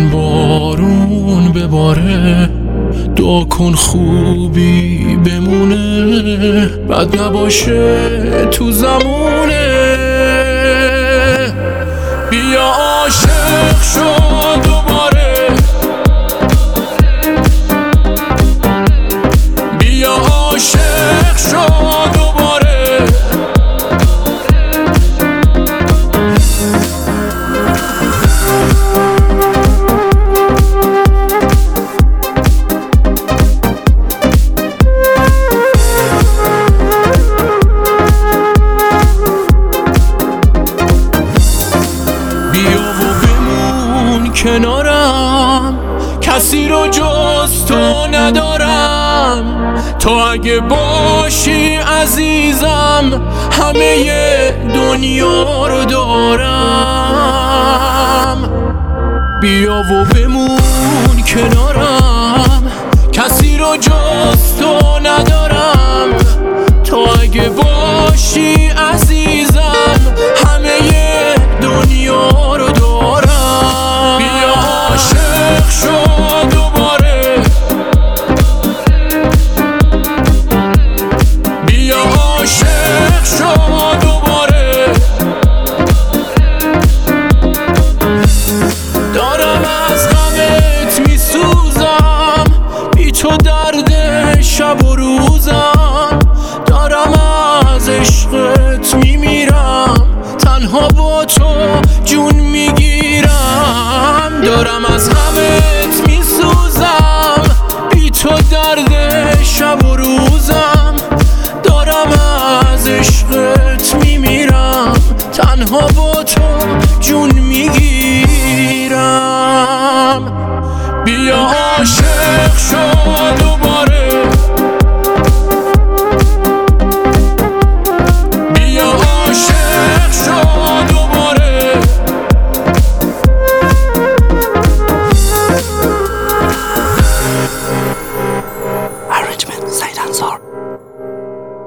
بارون بباره، دعا کن خوبی بمونه، بد نباشه تو زمونه. بیا عاشق شو دوباره، بیا عاشق شو دوباره. بیا و بمون کنارم، کسی رو جز تو ندارم. تو اگه باشی عزیزم، همه دنیا رو دارم. بیا و بمون کنارم، کسی رو جز تو ندارم. تو اگه باشی عزیزم، همه دنیا رو دارم. بیا عاشق شو دوباره، بیا عاشق شو دوباره. دارم از غمت میسوزم، بی تو درد شب و روزم. دارم از عشقت میمیرم، تنها با تو جون میگیرم. دارم از غمت میسوزم، بی تو درد شب و روزم. دارم از عشقت میمیرم، تنها با تو جون میگیرم. بیا عاشق شو دوباره، بیا عاشق شو دوباره. Arrangement Said Ansar.